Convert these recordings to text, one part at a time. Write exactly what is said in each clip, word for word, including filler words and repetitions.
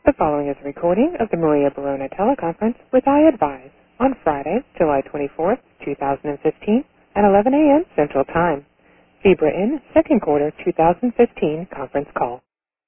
The following is a recording of the Maria Barona teleconference with iAdvise on Friday, July twenty-fourth, two thousand fifteen at eleven a.m. Central Time. FIBRA in second quarter two thousand fifteen conference call.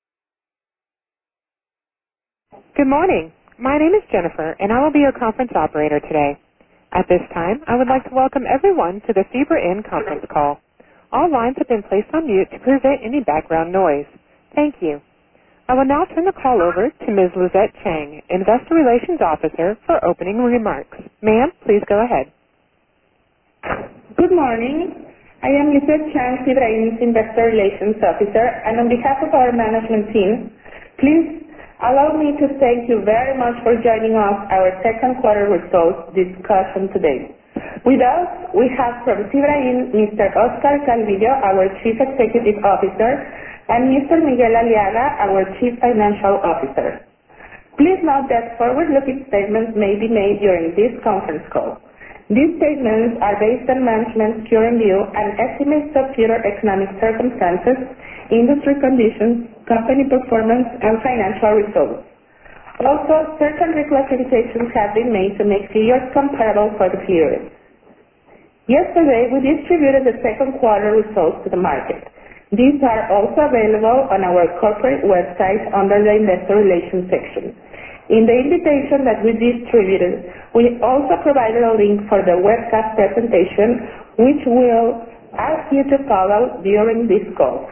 Good morning. My name is Jennifer, and I will be your conference operator today. At this time, I would like to welcome everyone to the FIBRA in conference call. All lines have been placed on mute to prevent any background noise. Thank you. I will now turn the call over to Miz Lizette Chang, Investor Relations Officer, for opening remarks. Ma'am, please go ahead. Good morning. I am Lizette Chang, FIBRA's Investor Relations Officer, and on behalf of our management team, please allow me to thank you very much for joining us our second quarter results discussion today. With us, we have from FIBRA Mister Oscar Calvillo, our Chief Executive Officer, and Mister Miguel Aliaga, our Chief Financial Officer. Please note that forward-looking statements may be made during this conference call. These statements are based on management's current view and estimates of future economic circumstances, industry conditions, company performance, and financial results. Also, certain reclassifications have been made to make figures comparable for the period. Yesterday, we distributed the second quarter results to the market. These are also available on our corporate website under the Investor Relations section. In the invitation that we distributed, we also provided a link for the webcast presentation, which we'll ask you to follow during this call.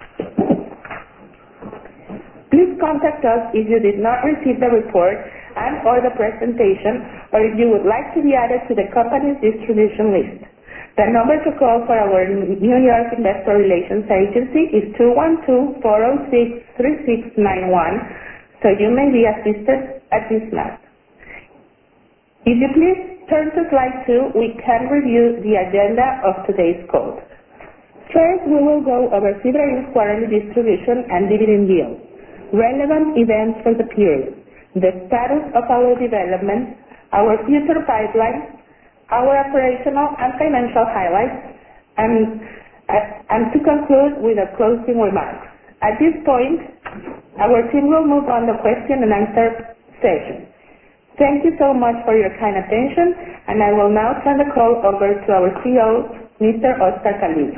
Please contact us if you did not receive the report and or the presentation, or if you would like to be added to the company's distribution list. The number to call for our New York Investor Relations Agency is two one two, four zero six, three six nine one, so you may be assisted at this lab. If you please turn to slide two, we can review the agenda of today's call. First, we will go over FIBRA's quarterly distribution and dividend yield, relevant events for the period, the status of our development, our future pipeline, our operational and financial highlights, and, uh, and to conclude with a closing remark. At this point, our team will move on to the question and answer session. Thank you so much for your kind attention, and I will now turn the call over to our C E O, Mister Oscar Calvillo.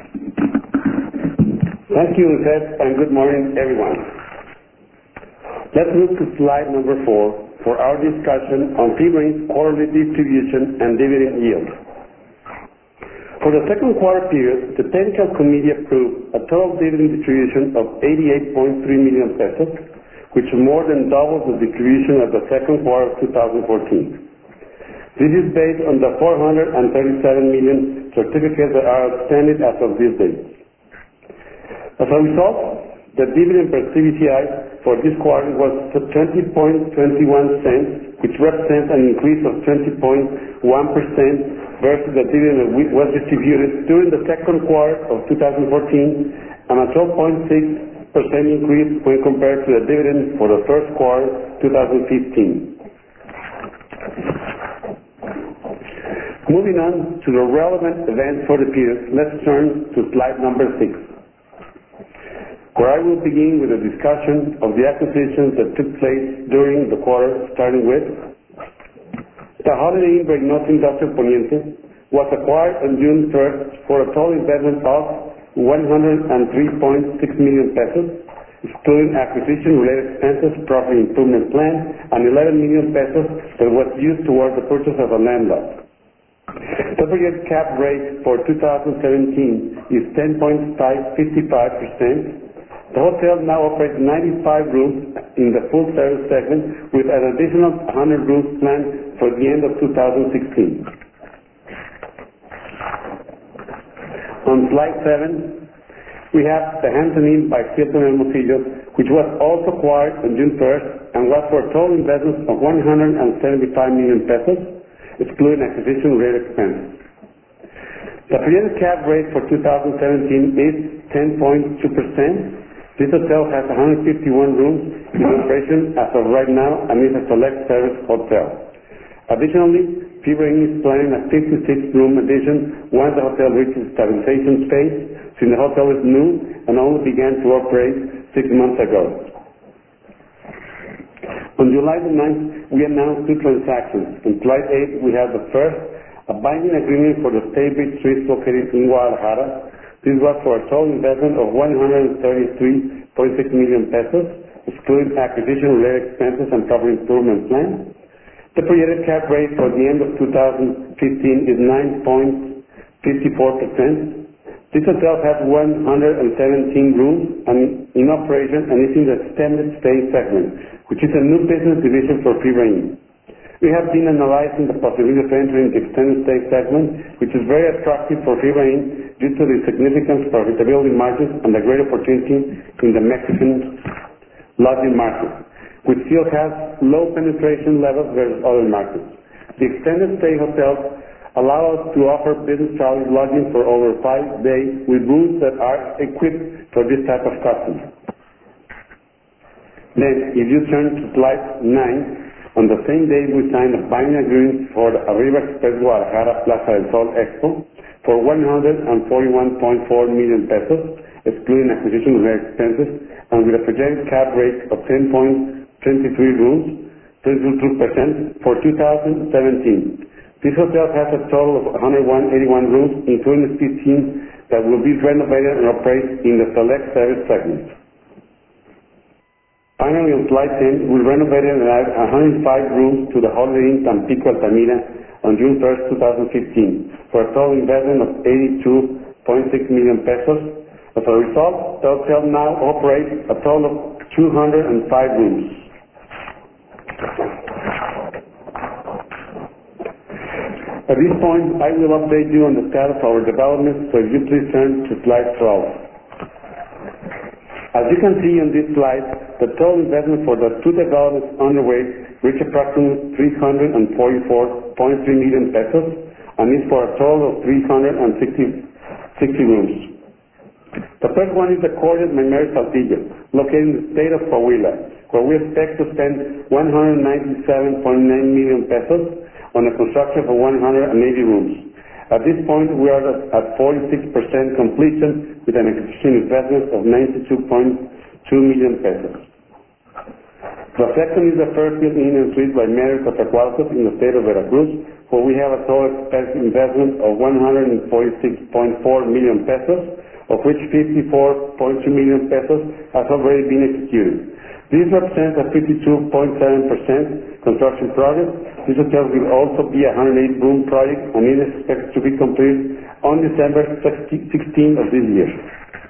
Thank you, Lizette, and good morning, everyone. Let's move to slide number four for our discussion on FIBRA's quarterly distribution and dividend yield. For the second quarter period, the Technical Committee approved a total dividend distribution of eighty-eight point three million pesos, which more than doubles the distribution of the second quarter of two thousand fourteen. This is based on the four hundred thirty-seven million certificates that are outstanding as of this date. As a result, the dividend per C B T I for this quarter was twenty point two one cents, which represents an increase of twenty point one percent versus the dividend that was distributed during the second quarter of two thousand fourteen, and a twelve point six percent increase when compared to the dividend for the first quarter two thousand fifteen. Moving on to the relevant events for the period, let's turn to slide number six, where I will begin with a discussion of the acquisitions that took place during the quarter, starting with the Holiday Inn Reynosa Industrial Poniente was acquired on June first for a total investment of one hundred three point six million pesos, excluding acquisition-related expenses, property improvement plan, and eleven million pesos that was used towards the purchase of a land lot. The project cap rate for two thousand seventeen is ten point five five percent. The hotel now operates ninety-five rooms in the full-service segment, with an additional one hundred rooms planned for the end of two thousand sixteen. On slide seven, we have the Hampton Inn by Hilton Hermosillo, which was also acquired on June first and was for a total investment of one hundred seventy-five million pesos, excluding acquisition-related expenses. The projected cap rate for two thousand seventeen is ten point two percent. This hotel has one hundred fifty-one rooms in operation as of right now and is a select service hotel. Additionally, FIBRA is planning a fifty-six room addition once the hotel reaches stabilization phase, since the hotel is new and only began to operate six months ago. On July the ninth, we announced two transactions. In slide eight, we have the first, a binding agreement for the Staybridge Suites located in Guadalajara. This was for a total investment of one hundred thirty-three point six million pesos, excluding acquisition-related expenses and property improvement plan. The projected cap rate for the end of two thousand fifteen is nine point five four percent. This hotel has one hundred seventeen rooms and in operation and is in the extended stay segment, which is a new business division for FIBRA. We have been analyzing the possibility of entering the extended stay segment, which is very attractive for FIBRA due to the significant profitability margins and the great opportunity in the Mexican lodging market, which still has low penetration levels versus other markets. The extended stay hotels allow us to offer business travel lodging for over five days with rooms that are equipped for this type of customer. Then, if you turn to slide nine, on the same day we signed a binding agreement for the Arriba Express Guadalajara Plaza del Sol Expo for one hundred forty-one point four million pesos, excluding acquisition-related expenses, and with a projected cap rate of ten point two three rooms, twenty-two percent for two thousand seventeen. This hotel has a total of one hundred eighty-one rooms, including fifteen that will be renovated and operated in the select service segment. Finally, on slide ten, we renovated and added one hundred five rooms to the Holiday Inn Tampico Altamira on June first, two thousand fifteen, for a total investment of eighty-two point six million pesos. As a result, the hotel now operates a total of two hundred five rooms. At this point, I will update you on the status of our development, so if you please turn to slide twelve. As you can see on this slide, the total investment for the two developments underway reached approximately three hundred forty-four point three million pesos and is for a total of three hundred sixty rooms. The first one is the Cordial Memorial Saltillo, located in the state of Coahuila, where we expect to spend one hundred ninety-seven point nine million pesos on the construction of one hundred eighty rooms. At this point, we are at forty-six percent completion with an acquisition investment of ninety-two point two million pesos. The second is the Fairfield Inn and Suites by Marriott Coatzacoalcos in the state of Veracruz, where we have a total expected investment of one hundred forty-six point four million pesos, of which fifty-four point two million pesos has already been executed. This represents a fifty-two point seven percent construction progress. This hotel will also be a one hundred eight room project and it is expected to be completed on December sixteenth of this year.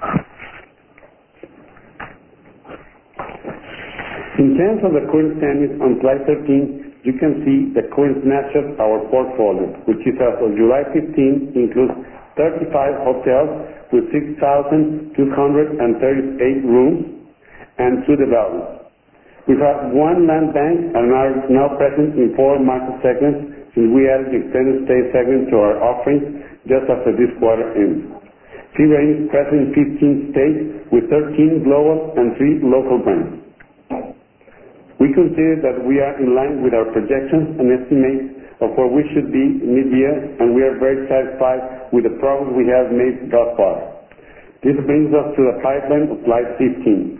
In terms of the current standings on slide thirteen, you can see the current snapshot of our portfolio, which is as of July fifteenth includes thirty-five hotels with six thousand two hundred thirty-eight rooms and two developments. We have one land bank and are now present in four market segments since we added the extended stay segment to our offerings just after this quarter ends. FIBRA is present in fifteen states with thirteen global and three local brands. We consider that we are in line with our projections and estimates of where we should be mid-year, and we are very satisfied with the progress we have made thus far. This brings us to the pipeline of slide fifteen.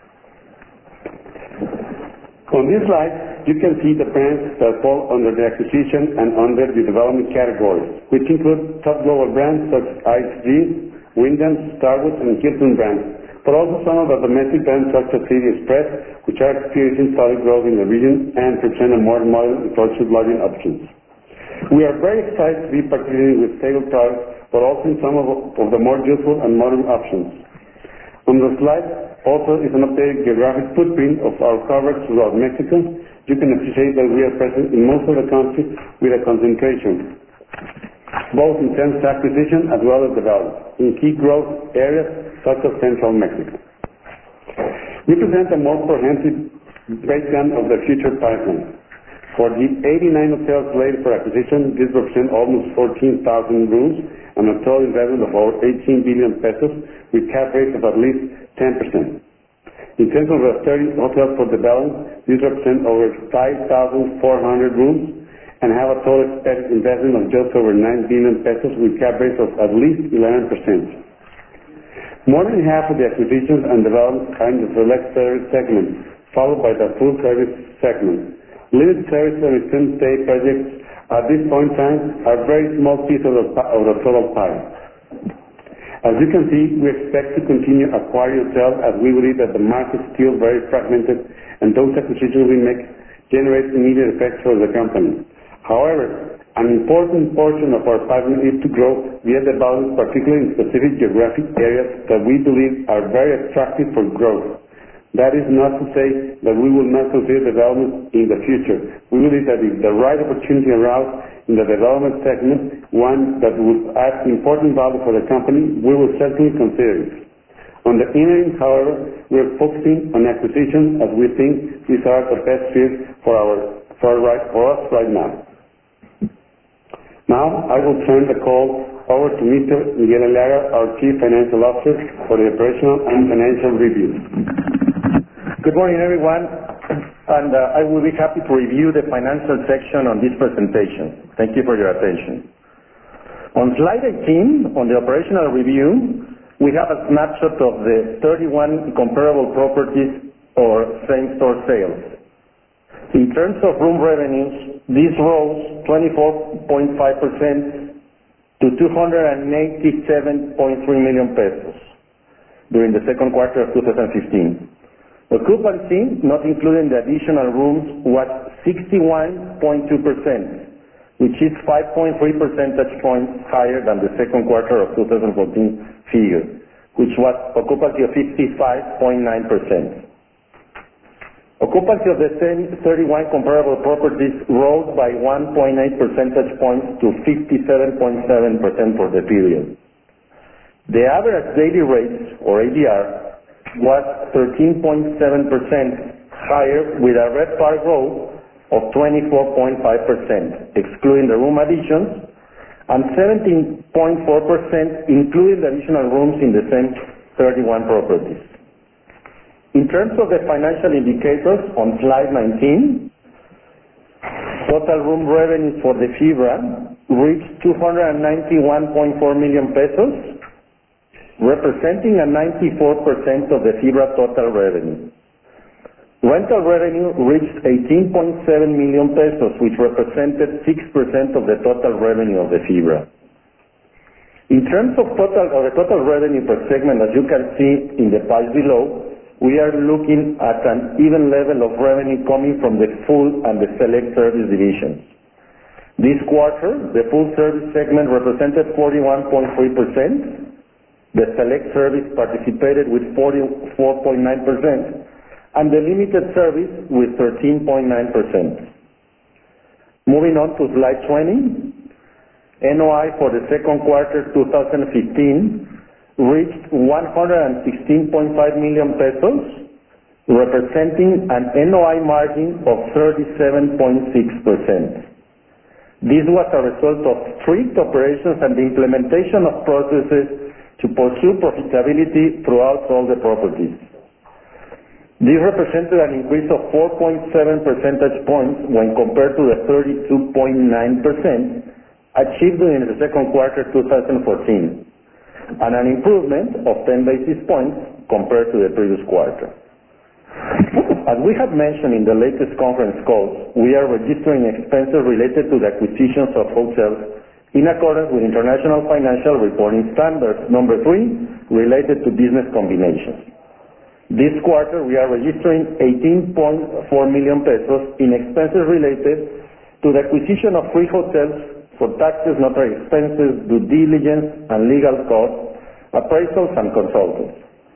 On this slide, you can see the brands that fall under the acquisition and under the development categories, which include top global brands such as I H G, Wyndham, Starwood, and Hilton brands, but also some of the domestic brands such as City Express, which are experiencing solid growth in the region and present a more modern approach to lodging options. We are very excited to be participating with stable products, but also in some of, of the more useful and modern options. On the slide also is an updated geographic footprint of our coverage throughout Mexico. You can appreciate that we are present in most of the country with a concentration, both in terms of acquisition as well as development, in key growth areas such as central Mexico. We present a more comprehensive breakdown of the future pipeline. For the eighty-nine hotels slated for acquisition, this represents almost fourteen thousand rooms and a total investment of over eighteen billion pesos with cap rates of at least ten percent. In terms of the thirty hotels for development, these represent over five thousand four hundred rooms and have a total expected investment of just over nine billion pesos with cap rates of at least eleven percent. More than half of the acquisitions and developments are in the select service segment, followed by the full service segment. Limited service and extended stay projects at this point in time are a very small piece of the, of the total pie. As you can see, we expect to continue acquiring hotels as we believe that the market is still very fragmented and those acquisitions we make generate immediate effects for the company. However, an important portion of our pipeline is to grow via development, particularly in specific geographic areas that we believe are very attractive for growth. That is not to say that we will not consider development in the future. We believe that if the right opportunity arises in the development segment, one that would add important value for the company, we will certainly consider it. On the interim, however, we are focusing on acquisitions as we think these are the best fit for, our, for, right, for us right now. Now, I will turn the call over to Mister Miguel Aliaga, our Chief Financial Officer, for the operational and financial review. Good morning, everyone, and uh, I will be happy to review the financial section on this presentation. Thank you for your attention. On slide eighteen, on the operational review, we have a snapshot of the thirty-one comparable properties or same-store sales. In terms of room revenues, this rose twenty-four point five percent to two hundred eighty-seven point three million pesos during the second quarter of two thousand fifteen. Occupancy, not including the additional rooms, was sixty-one point two percent, which is five point three percentage points higher than the second quarter of two thousand fourteen figure, which was occupancy of fifty-five point nine percent. Occupancy of the same thirty-one comparable properties rose by one point eight percentage points to fifty-seven point seven percent for the period. The average daily rates, or A D R, was thirteen point seven percent higher with a RevPAR growth of twenty-four point five percent, excluding the room additions, and seventeen point four percent including the additional rooms in the same thirty-one properties. In terms of the financial indicators on slide nineteen, total room revenues for the FIBRA reached two hundred ninety-one point four million pesos, representing a ninety-four percent of the FIBRA total revenue. Rental revenue reached eighteen point seven million pesos, which represented six percent of the total revenue of the FIBRA. In terms of total of the total revenue per segment, as you can see in the pie below, we are looking at an even level of revenue coming from the full and the select service divisions. This quarter, the full service segment represented forty-one point three percent. The select service participated with forty-four point nine percent, and the limited service with thirteen point nine percent. Moving on to slide twenty, N O I for the second quarter two thousand fifteen reached one hundred sixteen point five million pesos, representing an N O I margin of thirty-seven point six percent. This was a result of strict operations and the implementation of processes to pursue profitability throughout all the properties. This represented an increase of four point seven percentage points when compared to the thirty-two point nine percent achieved in the second quarter two thousand fourteen, and an improvement of ten basis points compared to the previous quarter. As we have mentioned in the latest conference calls, we are registering expenses related to the acquisitions of hotels in accordance with International Financial Reporting Standards number three, related to business combinations. This quarter, we are registering eighteen point four million pesos in expenses related to the acquisition of three hotels for taxes, notary expenses, due diligence, and legal costs, appraisals, and consultants.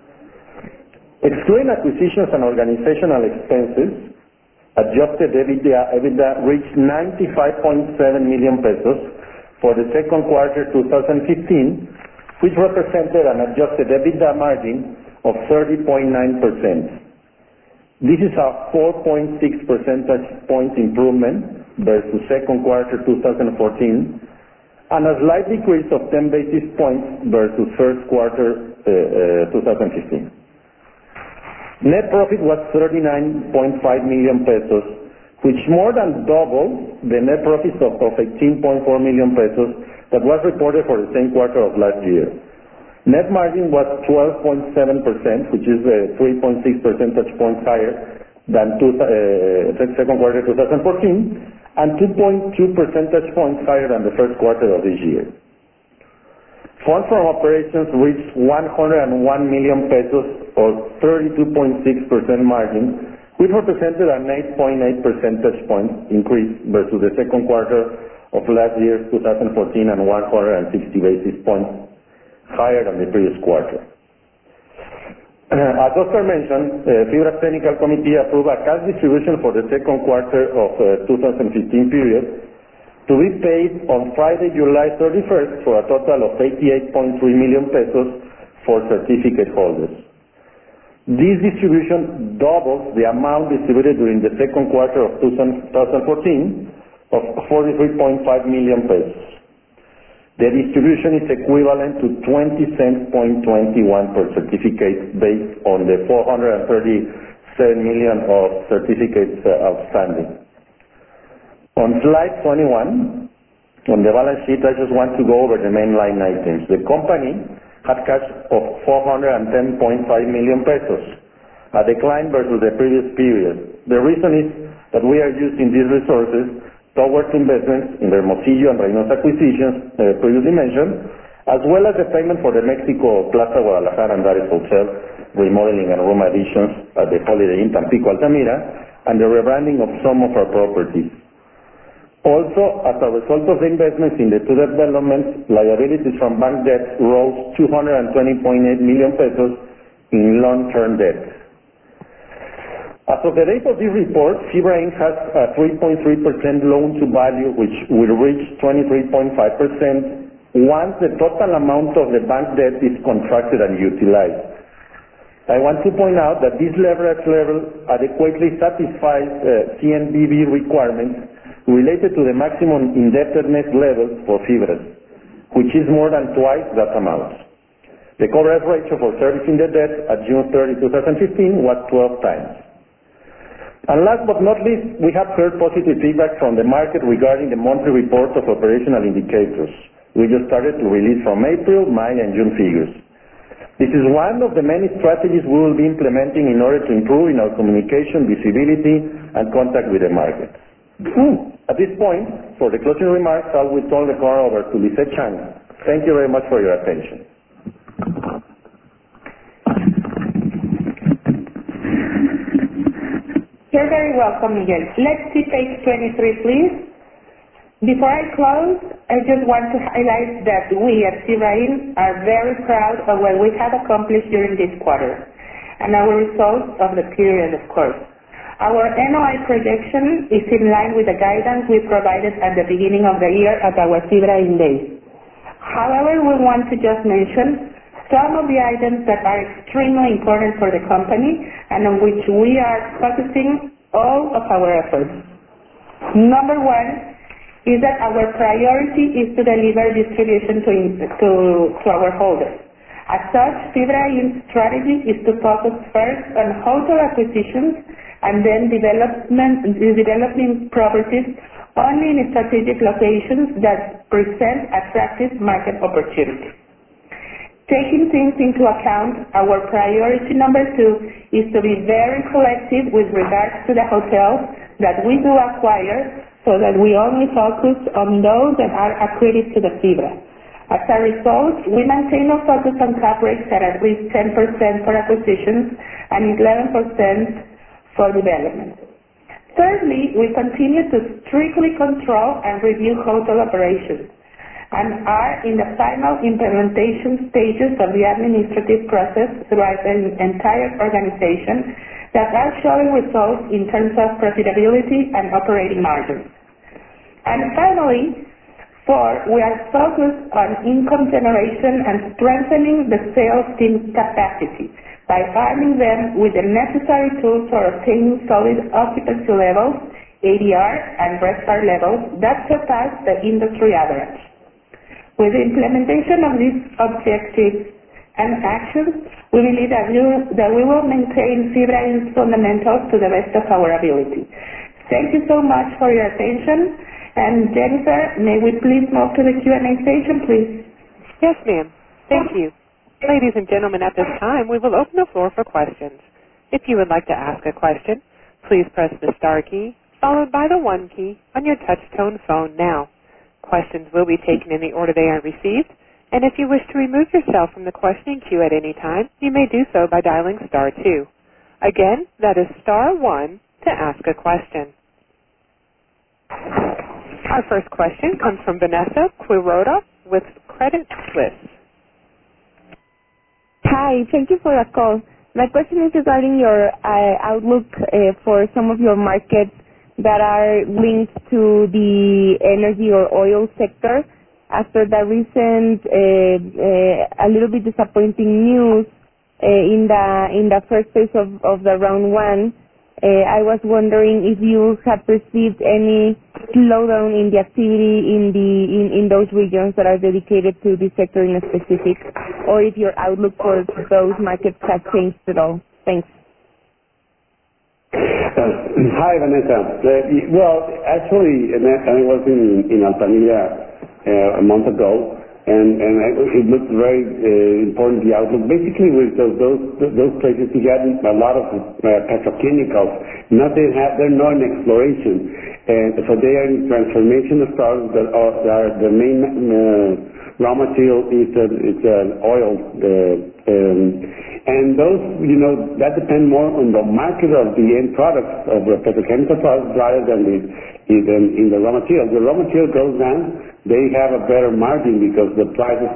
Excluding acquisitions and organizational expenses, adjusted EBITDA, EBITDA reached ninety-five point seven million pesos for the second quarter two thousand fifteen, which represented an adjusted EBITDA margin of thirty point nine percent. This is a four point six percentage point improvement versus second quarter two thousand fourteen, and a slight decrease of ten basis points versus first quarter uh, uh, two thousand fifteen. Net profit was thirty-nine point five million pesos, which more than doubled the net profit of, of eighteen point four million pesos that was reported for the same quarter of last year. Net margin was twelve point seven percent, which is uh, three point six percentage points higher than two, uh, second quarter twenty fourteen, and two point two percentage points higher than the first quarter of this year. Funds from operations reached one hundred one million pesos, or thirty-two point six percent margin, which represented an eight point eight percentage point increase versus the second quarter of last year, twenty fourteen, and one hundred sixty basis points higher than the previous quarter. As Oscar mentioned, uh, FIBRA's Technical Committee approved a cash distribution for the second quarter of uh, twenty fifteen period to be paid on Friday, July thirty-first, for a total of eighty-eight point three million pesos for certificate holders. This distribution doubles the amount distributed during the second quarter of twenty fourteen of forty-three point five million pesos. The distribution is equivalent to twenty cents point two one per certificate based on the four hundred thirty-seven million of certificates uh, outstanding. On slide twenty-one, on the balance sheet, I just want to go over the main line items. The company had cash of four hundred ten point five million pesos, a decline versus the previous period. The reason is that we are using these resources towards investments in the Hermosillo and Reynosa acquisitions uh, previously mentioned, as well as the payment for the Mexico Plaza Guadalajara and Andares Hotel remodeling and room additions at the Holiday Inn Tampico Altamira, and the rebranding of some of our properties. Also, as a result of the investments in the two developments, liabilities from bank debt rose two hundred twenty point eight million pesos in long-term debt. As of the date of this report, FIBRA Incorporated has a three point three percent loan-to-value, which will reach twenty-three point five percent once the total amount of the bank debt is contracted and utilized. I want to point out that this leverage level adequately satisfies uh, C N B V requirements related to the maximum indebtedness levels for FIBRA, which is more than twice that amount. The coverage ratio for servicing the debt at June thirtieth, twenty fifteen was twelve times. And last but not least, we have heard positive feedback from the market regarding the monthly report of operational indicators. We just started to release from April, May, and June figures. This is one of the many strategies we will be implementing in order to improve in our communication, visibility, and contact with the market. At this point, for the closing remarks, I will turn the call over to Lisette Chang. Thank you very much for your attention. You're very welcome, Miguel. Let's see page twenty-three, please. Before I close, I just want to highlight that we at FIBRA Incorporated are very proud of what we have accomplished during this quarter and our results of the period, of course. Our N O I projection is in line with the guidance we provided at the beginning of the year at our FIBRA Incorporated Days. However, we want to just mention some of the items that are extremely important for the company and on which we are focusing all of our efforts. Number one is that our priority is to deliver distribution to, to, to our holders. As such, FIBRA Incorporated's strategy is to focus first on hotel acquisitions and then development, developing properties only in strategic locations that present attractive market opportunities. Taking things into account, our priority number two is to be very selective with regards to the hotels that we do acquire so that we only focus on those that are accretive to the FIBRA. As a result, we maintain a focus on cap rates at at least ten percent for acquisitions and eleven percent for development. Thirdly, we continue to strictly control and review hotel operations and are in the final implementation stages of the administrative process throughout the entire organization that are showing results in terms of profitability and operating margins. And finally, four, we are focused on income generation and strengthening the sales team capacity by arming them with the necessary tools for obtaining solid occupancy levels, A D R, and RevPAR levels that surpass the industry average. With the implementation of these objectives and actions, we believe that we, that we will maintain FIBRA's fundamentals to the best of our ability. Thank you so much for your attention. And Jennifer, may we please move to the Q and A session, please? Yes, ma'am. Thank you. Ladies and gentlemen, at this time, we will open the floor for questions. If you would like to ask a question, please press the star key followed by the one key on your touch-tone phone now. Questions will be taken in the order they are received, and if you wish to remove yourself from the questioning queue at any time, you may do so by dialing star two. Again, that is star one to ask a question. Our first question comes from Vanessa Quiroga with Credit Suisse. Hi, thank you for the call. My question is regarding your uh, outlook uh, for some of your markets that are linked to the energy or oil sector. After the recent, uh, uh, a little bit disappointing news uh, in the in the first phase of, of the round one, uh, I was wondering if you have perceived any slowdown in the activity in the in, in those regions that are dedicated to this sector in specific, or if your outlook for those markets has changed at all. Thanks. Uh, hi, Vanessa. Uh, well, actually, I was in, in Altamira uh, a month ago, and, and I, it looked very uh, important, the outlook. Basically, with those those, those places, you had a lot of uh, petrochemicals. Not they have, they're not in exploration, and so they are in transformation of stars that are, that are the main uh, raw material is a, it's an oil. Uh, um, And those, you know, that depend more on the market of the end products of the petrochemical products rather than the in, in the raw material. The raw material goes down, they have a better margin because the prices,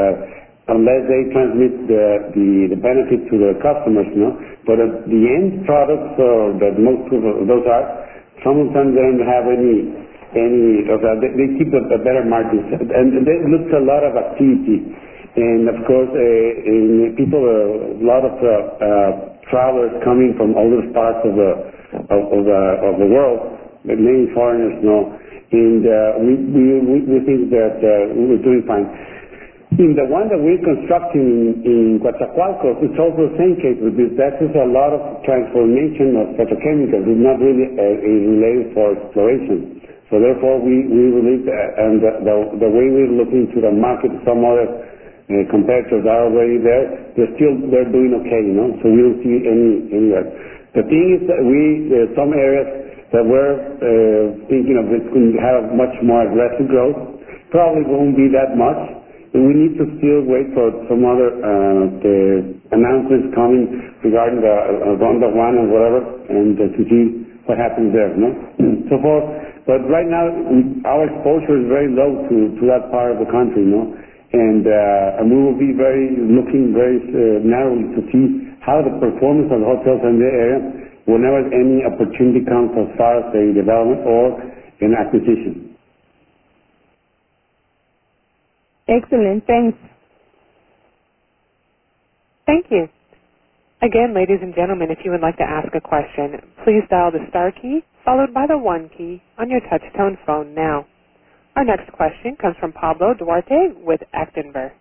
uh, unless they transmit the, the the benefit to the customers, you know. But uh, the end products, uh, that most of those are, some of them don't have any any of that. They, they keep a, a better margin, and there looks a lot of activity. And of course, uh, in people, uh, a lot of uh, uh, travelers coming from other parts of the of, of, the, of the world, many foreigners, you know. And uh, we, we we think that uh, we're doing fine. In the one that we're constructing in, in Coatzacoalcos, it's also the same case with this. That is a lot of transformation of petrochemicals. It's not really uh, related for exploration. So therefore, we we believe that, and the, the the way we're looking to the market, some other Uh, competitors are already there. They're still they're doing okay, you know. So we don't see any anywhere. The thing is that we there are some areas that we're uh, thinking of it could have much more aggressive growth. Probably won't be that much, and we need to still wait for some other uh, the announcements coming regarding the uh, Ronda one or whatever, and uh, to see what happens there, you know. So far, but right now we, our exposure is very low to to that part of the country, you know. And, uh, and we will be very looking very uh, narrowly to see how the performance of the hotels in the area whenever any opportunity comes as far as a development or an acquisition. Excellent. Thanks. Thank you. Again, ladies and gentlemen, if you would like to ask a question, please dial the star key followed by the one key on your touch-tone phone now. Our next question comes from Pablo Duarte with Actinver.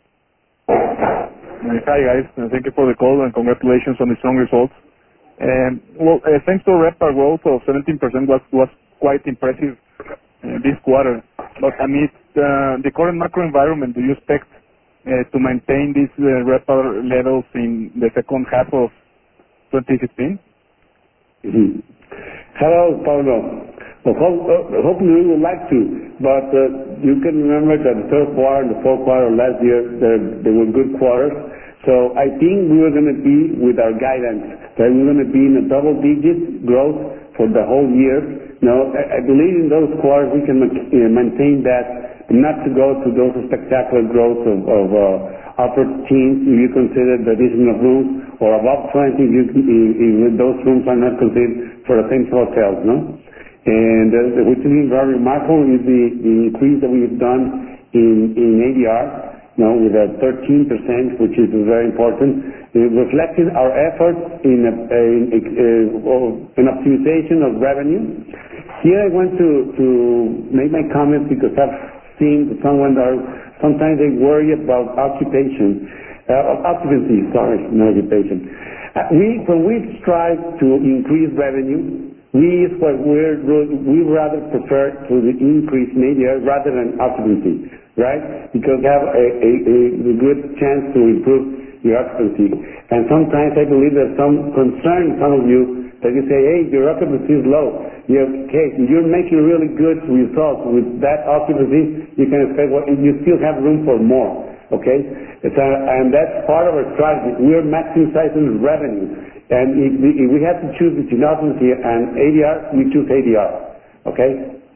Hi guys, uh, thank you for the call and congratulations on the strong results. Um, well, uh, thanks to RevPAR growth of seventeen percent was, was quite impressive uh, this quarter. But amidst uh, the current macro environment, do you expect uh, to maintain these uh, RevPAR levels in the second half of twenty fifteen? Mm-hmm. Hello, Pablo. Well, hope, uh, hopefully we would like to, but uh, you can remember that the third quarter and the fourth quarter of last year, they were good quarters. So I think we were going to be with our guidance, that we're going to be in a double-digit growth for the whole year. Now, I, I believe in those quarters we can uh, maintain that, not to go to those spectacular growth of, of uh, upper teens, if you consider the addition of rooms, or above twenty, if, you, if, if those rooms are not considered for the same hotels, no? And uh, which is very remarkable is the, the increase that we've done in, in A D R, you know, with a thirteen percent, which is very important. It reflected our efforts in, a, in, uh, in optimization of revenue. Here I want to, to make my comment because I've seen someone that are, sometimes they worry about occupation, uh, occupancy, sorry, not occupation. Uh, we, when we strive to increase revenue, We is what we're we rather prefer to the increase in A D R rather than occupancy, right? Because you have a, a, a good chance to improve your occupancy. And sometimes I believe there's some concern, some of you, that you say, hey, your occupancy is low. You're, okay, you're making really good results with that occupancy. You can expect, well, you still have room for more. Okay, it's a, and that's part of our strategy. We're maximizing revenue, and if we, if we have to choose between occupancy and A D R, we choose A D R. Okay.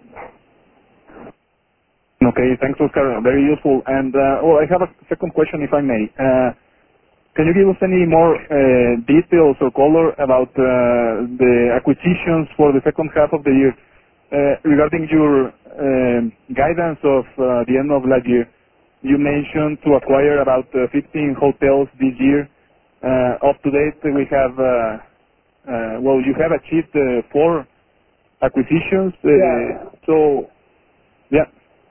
Okay, thanks, Oscar. Very useful. And uh, well, I have a second question, if I may. Uh, Can you give us any more uh, details or color about uh, the acquisitions for the second half of the year? Uh, regarding your uh, guidance of uh, the end of last year, you mentioned to acquire about uh, fifteen hotels this year. Uh, up to date, we have, uh, uh, well, you have achieved uh, four acquisitions. Uh, yeah. So, yeah.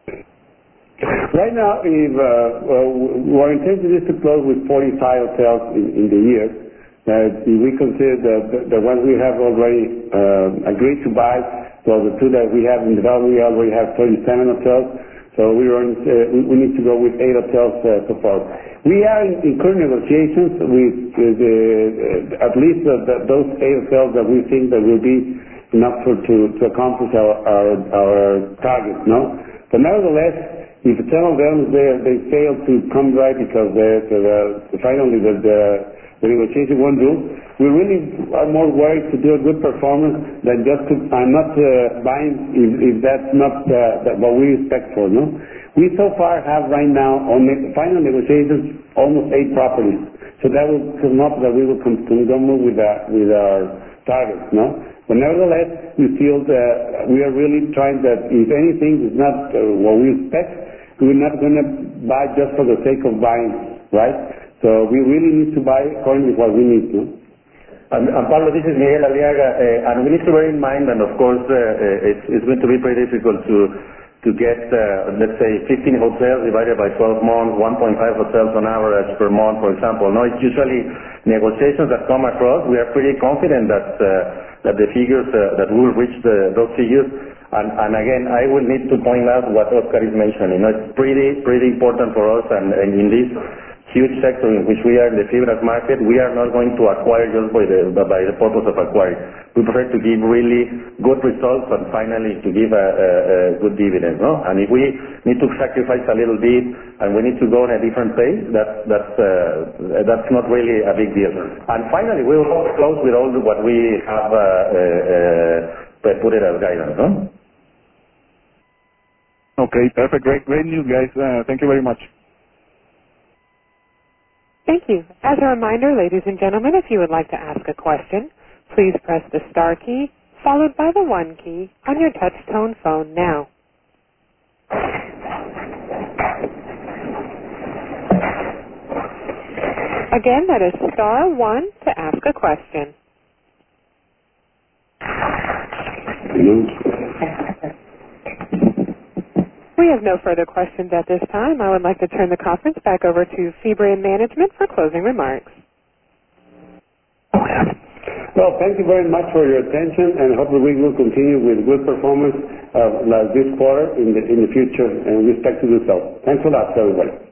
Right now, if, uh, uh, our intention is to close with forty-five hotels in, in the year. Uh, if we consider the, the, the ones we have already uh, agreed to buy, well, the two that we have in development, we already have thirty-seven hotels. So we, are, uh, we, we need to go with eight hotels uh, so far. We are in, in current negotiations with uh, the, uh, at least uh, the, those eight hotels that we think that will be enough for, to, to accomplish our, our, our targets, no? But nevertheless, if some of them they, they fail to come right because the, the, the, finally the, the, the negotiation won't do, we really are more worried to do a good performance than just to uh, not uh, buying if, if that's not uh, that what we expect for. No, we so far have right now on the final negotiations almost eight properties, so that will come up that we will come to with our, with our targets. No. But nevertheless, we feel that we are really trying that if anything is not uh, what we expect, we're not going to buy just for the sake of buying, right? So we really need to buy according to what we need to. And, and Pablo, this is Miguel Aliaga, uh, and we need to bear in mind, and of course, uh, uh, it's, it's going to be pretty difficult to to get, uh, let's say, fifteen hotels divided by twelve months, one point five hotels on average per month, for example. No, it's usually negotiations that come across. We are pretty confident that uh, that the figures, uh, that we will reach the, those figures. And, and again, I will need to point out what Oscar is mentioning. No, it's pretty, pretty important for us, and, and in this huge sector in which we are in the fibras market, we are not going to acquire just by the, by the purpose of acquiring. We prefer to give really good results and finally to give a, a, a good dividend. No? And if we need to sacrifice a little bit and we need to go on a different pace, that, that's, uh, that's not really a big deal. And finally, we will close with all what we have uh, uh, uh, put it as guidance. No? Okay, perfect. Great, great news, guys. Uh, thank you very much. Thank you. As a reminder, ladies and gentlemen, if you would like to ask a question, please press the star key followed by the one key on your touch-tone phone now. Again, that is star one to ask a question. We have no further questions at this time. I would like to turn the conference back over to FIBRA Management for closing remarks. Well, thank you very much for your attention, and hopefully we will continue with good performance uh, like this quarter in the, in the future, and we expect to do so. Thanks a lot, everybody.